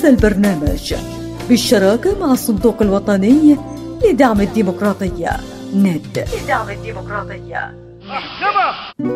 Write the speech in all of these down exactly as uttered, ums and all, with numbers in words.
هذا البرنامج بالشراكة مع الصندوق الوطني لدعم الديمقراطية ند. لدعم الديمقراطية ند.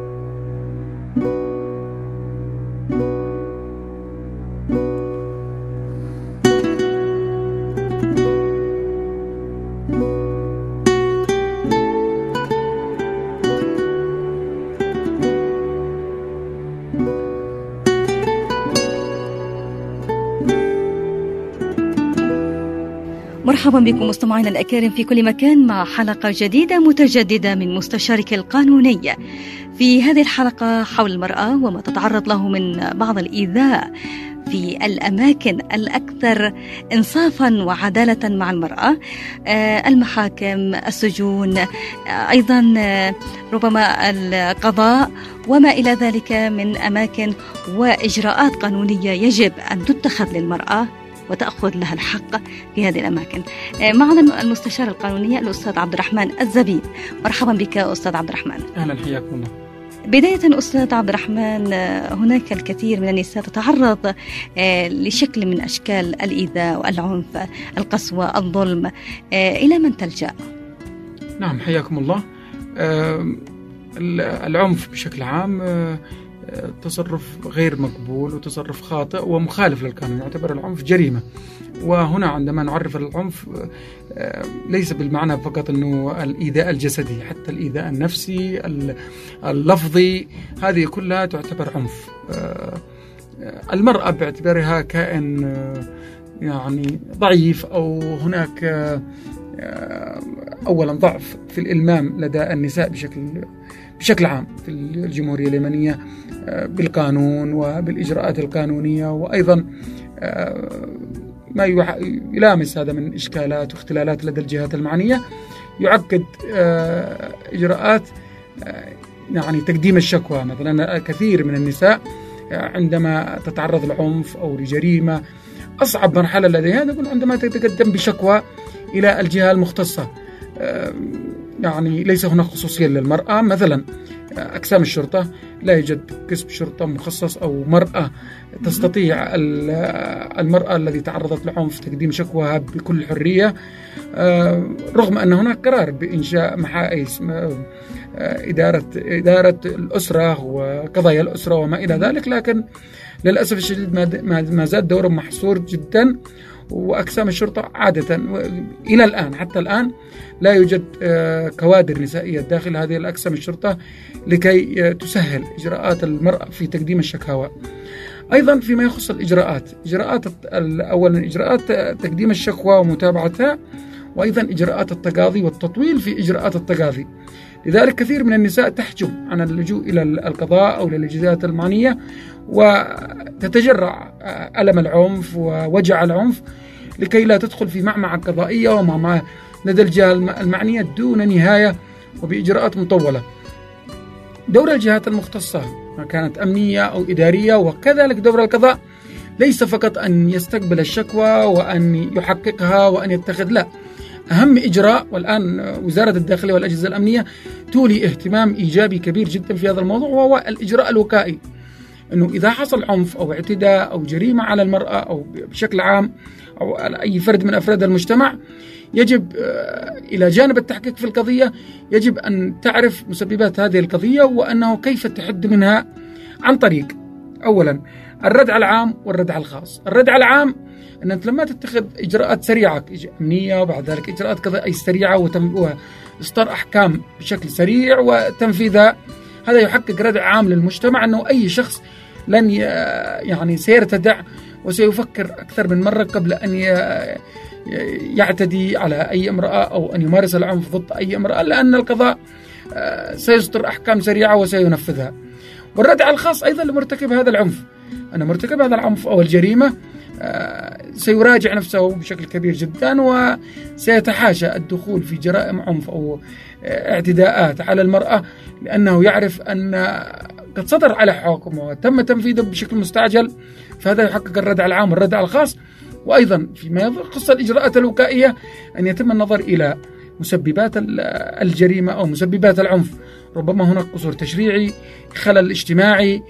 مرحبا بكم مستمعينا الأكارم في كل مكان مع حلقة جديدة متجددة من مستشارك القانوني. في هذه الحلقة حول المرأة وما تتعرض له من بعض الإيذاء في الأماكن الأكثر إنصافا وعدالة مع المرأة، المحاكم، السجون، أيضا ربما القضاء وما إلى ذلك من أماكن وإجراءات قانونية يجب أن تتخذ للمرأة وتأخذ لها الحق في هذه الأماكن. معنا المستشار القانوني الأستاذ عبد الرحمن الزبيب. مرحبا بك أستاذ عبد الرحمن. أهلا، حياكم الله. بداية أستاذ عبد الرحمن، هناك الكثير من النساء تتعرض لشكل من أشكال الإيذاء والعنف، القسوة، الظلم، إلى من تلجأ؟ نعم، حياكم الله. العنف بشكل عام تصرف غير مقبول وتصرف خاطئ ومخالف للقانون، يعتبر العنف جريمة. وهنا عندما نعرف العنف ليس بالمعنى فقط أنه الإيذاء الجسدي، حتى الإيذاء النفسي، اللفظي، هذه كلها تعتبر عنف. المرأة باعتبارها كائن يعني ضعيف، أو هناك أولا ضعف في الإلمام لدى النساء بشكل بشكل عام في الجمهورية اليمنية بالقانون وبالإجراءات القانونية، وأيضا ما يلامس هذا من إشكالات واختلالات لدى الجهات المعنية يعقد إجراءات يعني تقديم الشكوى. مثلا كثير من النساء عندما تتعرض لعنف أو لجريمة، أصعب مرحلة لديها تكون عندما تتقدم بشكوى إلى الجهة المختصة. يعني ليس هناك خصوصية للمرأة، مثلا أقسام الشرطة لا يوجد قسم شرطة مخصص أو مرأة تستطيع المرأة التي تعرضت لعنف تقديم شكواها بكل حرية، رغم أن هناك قرار بإنشاء محائس إدارة إدارة الأسرة وقضايا الأسرة وما إلى ذلك، لكن للأسف الشديد ما زال دورهم محصور جدا. وأقسام الشرطة عادة إلى الآن حتى الآن لا يوجد كوادر نسائية داخل هذه الأقسام الشرطة لكي تسهل إجراءات المرأة في تقديم الشكاوى. أيضا فيما يخص الإجراءات، إجراءات أولا إجراءات تقديم الشكوى ومتابعتها، وأيضا إجراءات التقاضي والتطويل في إجراءات التقاضي. لذلك كثير من النساء تحجم عن اللجوء إلى القضاء أو للجهات المعنية، وتتجرع ألم العنف ووجع العنف لكي لا تدخل في معمعة قضائية ومع لدى الجهة المعنية دون نهاية وبإجراءات مطولة. دور الجهات المختصة كانت أمنية أو إدارية، وكذلك دور القضاء ليس فقط أن يستقبل الشكوى وأن يحققها وأن يتخذ، لا، أهم إجراء، والآن وزارة الداخلية والأجهزة الأمنية تولي اهتمام إيجابي كبير جدا في هذا الموضوع، وهو الإجراء الوقائي. أنه إذا حصل عنف أو اعتداء أو جريمة على المرأة أو بشكل عام أو على أي فرد من أفراد المجتمع، يجب إلى جانب التحقيق في القضية يجب أن تعرف مسببات هذه القضية وأنه كيف تحد منها، عن طريق أولا الردع العام والردع الخاص. الردع العام أن أنت لما تتخذ إجراءات سريعة أمنية وبعد ذلك إجراءات قضائية سريعة وإصدار أحكام بشكل سريع وتنفيذها، هذا يحقق ردع عام للمجتمع أنه أي شخص لن يعني سيرتدع وسيفكر أكثر من مرة قبل أن يعتدي على أي امرأة أو أن يمارس العنف ضد أي امرأة، لأن القضاء سيصدر أحكام سريعة وسينفذها. والردع الخاص أيضا لمرتكب هذا العنف، أن مرتكب هذا العنف أو الجريمة سيراجع نفسه بشكل كبير جدا وسيتحاشى الدخول في جرائم عنف أو اعتداءات على المرأة، لأنه يعرف أن قد صدر على حكم وتم تنفيذه بشكل مستعجل، فهذا يحقق الردع العام والردع الخاص. وأيضا فيما يخص الإجراءات الوقائية أن يتم النظر إلى مسببات الجريمة أو مسببات العنف ربما هناك قصور تشريعي، خلل اجتماعي،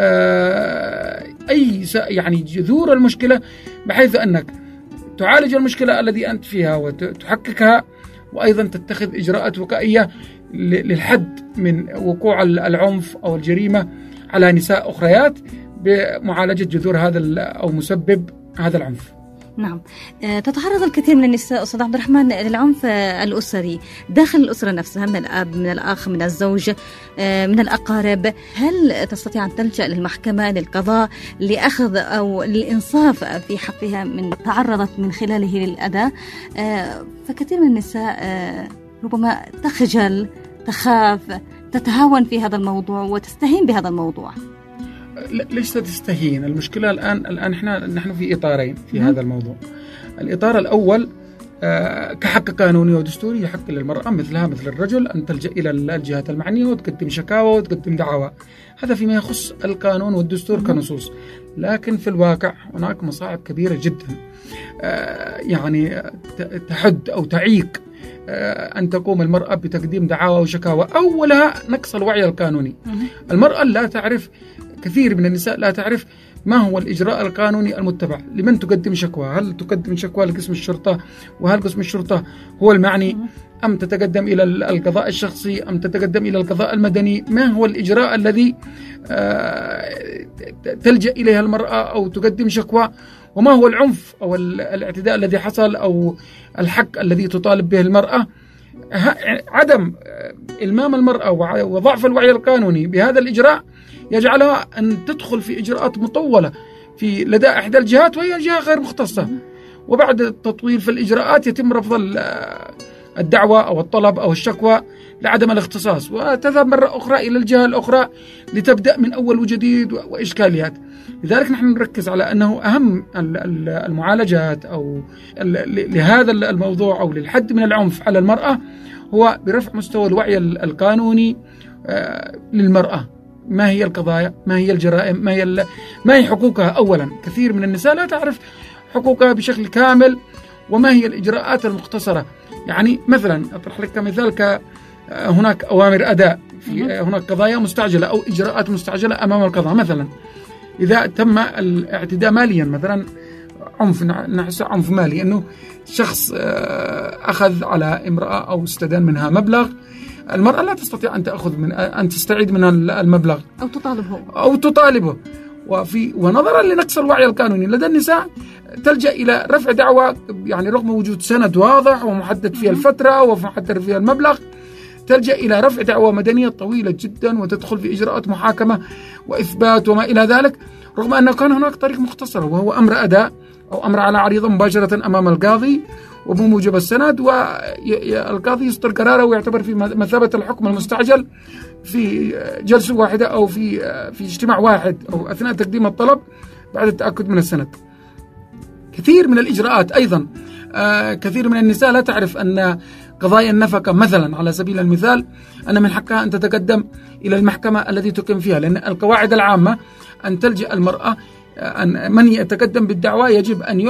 أي يعني جذور المشكلة، بحيث أنك تعالج المشكلة التي أنت فيها وتحققها، وأيضا تتخذ إجراءات وقائية للحد من وقوع العنف أو الجريمة على نساء أخريات بمعالجة جذور هذا أو مسبب هذا العنف. نعم، تتعرض الكثير من النساء أستاذ عبد الرحمن للعنف الأسري داخل الأسرة نفسها، من الأب، من الأخ، من الزوج، من الأقارب. هل تستطيع أن تلجأ للمحكمة، للقضاء، لأخذ أو للإنصاف في حقها من تعرضت من خلاله للأذى؟ فكثير من النساء ربما تخجل، تخاف، تتهاون في هذا الموضوع وتستهين بهذا الموضوع. ليش تستهين؟ المشكلة الآن الآن إحنا نحن في إطارين في هذا الموضوع. الإطار الأول آه كحق قانوني ودستوري، يحق للمرأة مثلها مثل الرجل أن تلجأ إلى الجهات المعنية وتقدم شكاوى وتقدم دعوى، هذا فيما يخص القانون والدستور كنصوص. لكن في الواقع هناك مصاعب كبيرة جدا آه يعني تحد أو تعيق آه أن تقوم المرأة بتقديم دعاوى وشكاوى. أولها نقص الوعي القانوني. المرأة لا تعرف، كثير من النساء لا تعرف ما هو الإجراء القانوني المتبع، لمن تقدم شكوى، هل تقدم شكوى لقسم الشرطة، وهل قسم الشرطة هو المعني، أم تتقدم إلى القضاء الشخصي، أم تتقدم إلى القضاء المدني، ما هو الإجراء الذي تلجأ إليها المرأة أو تقدم شكوى، وما هو العنف أو الاعتداء الذي حصل أو الحق الذي تطالب به المرأة. عدم إلمام المرأة وضعف الوعي القانوني بهذا الإجراء يجعلها أن تدخل في إجراءات مطولة في لدى إحدى الجهات وهي جهة غير مختصة، وبعد التطويل في الإجراءات يتم رفض الدعوة أو الطلب أو الشكوى لعدم الاختصاص، وتذهب مرة أخرى إلى الجهة الأخرى لتبدأ من أول وجديد وإشكاليات. لذلك نحن نركز على أنه أهم المعالجات أو لهذا الموضوع أو للحد من العنف على المرأة هو برفع مستوى الوعي القانوني للمرأة. ما هي القضايا، ما هي الجرائم، ما هي ما هي حقوقها. أولا كثير من النساء لا تعرف حقوقها بشكل كامل، وما هي الإجراءات المختصرة. يعني مثلا أطرح لك كمثال، هناك أوامر أداء، في هناك قضايا مستعجلة أو إجراءات مستعجلة أمام القضاء. مثلا إذا تم الاعتداء ماليا، مثلا عنف، نحس عنف مالي، أنه شخص أخذ على امرأة أو استدان منها مبلغ، المرأة لا تستطيع أن تأخذ من أن تستعيد من المبلغ أو تطالبه أو تطالبه وفي ونظرا لنقص الوعي القانوني لدى النساء تلجأ إلى رفع دعوى، يعني رغم وجود سند واضح ومحدد فيها الفترة ومحدد فيها المبلغ، تلجأ إلى رفع دعوى مدنية طويلة جدا وتدخل في إجراءات محاكمة وإثبات وما إلى ذلك، رغم أنه كان هناك طريق مختصر وهو أمر أداء أو أمر على عريضة مباشرة أمام القاضي وبموجب السند، والقاضي يصدر قراره ويعتبر في مثابة الحكم المستعجل في جلسة واحدة أو في في اجتماع واحد أو أثناء تقديم الطلب بعد التأكد من السند. كثير من الإجراءات أيضا، آه كثير من النساء لا تعرف أن قضايا النفقة مثلا على سبيل المثال أن من حقها أن تتقدم إلى المحكمة التي تقيم فيها، لأن القواعد العامة أن تلجأ المرأة، أن من يتقدم بالدعوى يجب أن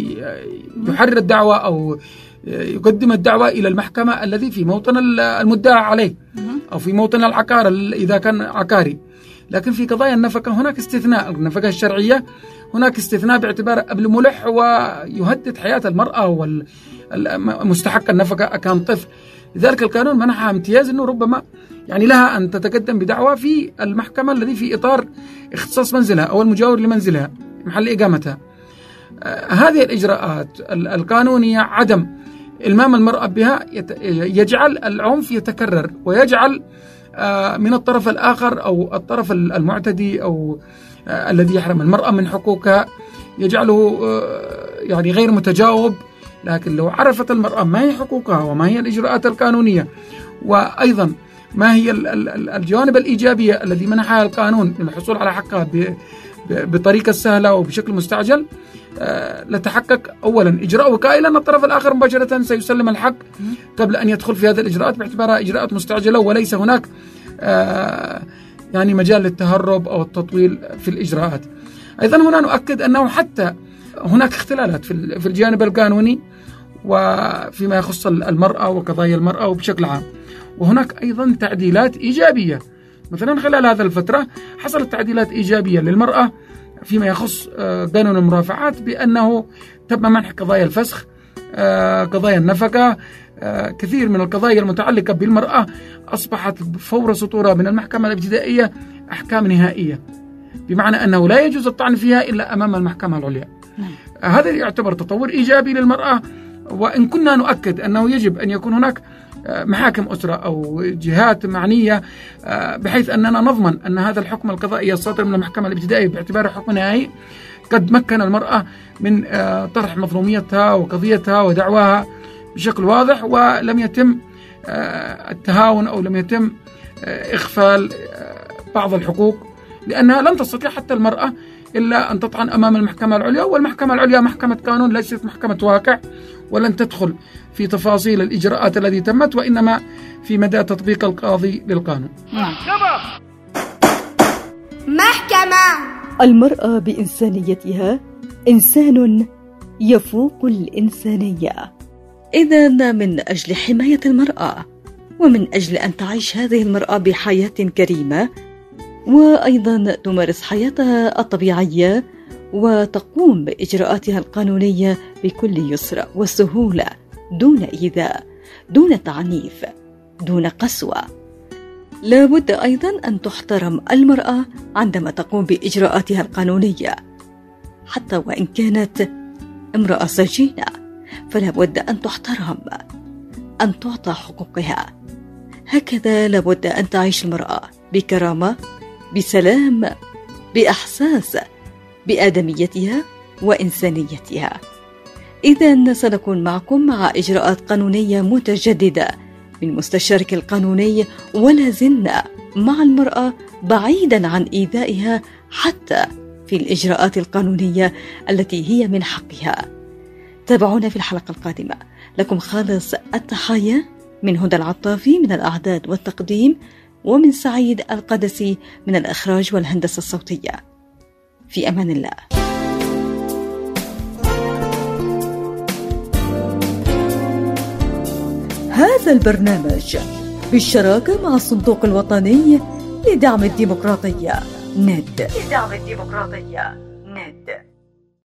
يحرر الدعوى أو يقدم الدعوى إلى المحكمة الذي في موطن المدعى عليه أو في موطن العقار إذا كان عقاري. لكن في قضايا النفقة هناك استثناء، النفقة الشرعية هناك استثناء باعتبار قبل ملح ويهدد حياة المرأة والمستحق النفقة كان طفل. لذلك القانون منحها امتياز أنه ربما يعني لها أن تتقدم بدعوى في المحكمة الذي في إطار اختصاص منزلها أو المجاور لمنزلها محل إقامتها. آه هذه الإجراءات القانونية عدم إلمام المرأة بها يجعل العنف يتكرر، ويجعل آه من الطرف الآخر أو الطرف المعتدي أو آه الذي يحرم المرأة من حقوقها يجعله آه يعني غير متجاوب. لكن لو عرفت المرأة ما هي حقوقها وما هي الإجراءات القانونية، وأيضا ما هي الجوانب الإيجابية الذي منحها القانون للحصول على حقها بطريقة سهلة وبشكل مستعجل، لتحقق أولا إجراء وقائي، لأن الطرف الآخر مباشرة سيسلم الحق قبل أن يدخل في هذه الإجراءات باعتبارها إجراءات مستعجلة وليس هناك يعني مجال للتهرب أو التطويل في الإجراءات. أيضا هنا نؤكد أنه حتى هناك اختلالات في الجانب القانوني وفيما يخص المرأة وقضايا المرأة وبشكل عام. وهناك أيضا تعديلات إيجابية. مثلا خلال هذه الفترة حصلت تعديلات إيجابية للمرأة فيما يخص قانون المرافعات، بأنه تم منح قضايا الفسخ، قضايا النفقة، كثير من القضايا المتعلقة بالمرأة أصبحت فور سطورها من المحكمة الابتدائية أحكام نهائية، بمعنى أنه لا يجوز الطعن فيها إلا أمام المحكمة العليا. هذا يعتبر تطور إيجابي للمرأة، وإن كنا نؤكد أنه يجب أن يكون هناك محاكم أسرة أو جهات معنية بحيث أننا نضمن أن هذا الحكم القضائي الصادر من المحكمة الابتدائية باعتباره حكم نهائي قد مكن المرأة من طرح مظلوميتها وقضيتها ودعواها بشكل واضح، ولم يتم التهاون أو لم يتم إغفال بعض الحقوق، لأنها لن تستطيع حتى المرأة إلا أن تطعن أمام المحكمة العليا، والمحكمة العليا محكمة قانون ليست محكمة واقع، ولن تدخل في تفاصيل الإجراءات التي تمت، وإنما في مدى تطبيق القاضي للقانون. محكمة محكمة المرأة بإنسانيتها إنسان يفوق الإنسانية. إذن من أجل حماية المرأة ومن أجل أن تعيش هذه المرأة بحياة كريمة وأيضا تمارس حياتها الطبيعية وتقوم بإجراءاتها القانونية بكل يسر وسهولة، دون إيذاء، دون تعنيف، دون قسوة. لا بد أيضا أن تحترم المرأة عندما تقوم بإجراءاتها القانونية، حتى وإن كانت امرأة سجينة فلا بد أن تحترم، أن تعطى حقوقها. هكذا لا بد أن تعيش المرأة بكرامة، بسلام، بإحساس بآدميتها وإنسانيتها. إذن سنكون معكم مع إجراءات قانونية متجددة من مستشارك القانوني، ولا زلنا مع المرأة بعيدا عن إيذائها حتى في الإجراءات القانونية التي هي من حقها. تابعونا في الحلقة القادمة. لكم خالص التحية من هدى العطافي من الأعداد والتقديم، ومن سعيد القدسي من الإخراج والهندسة الصوتية. في أمان الله. هذا البرنامج بالشراكة مع الصندوق الوطني لدعم الديمقراطية ند. لدعم الديمقراطية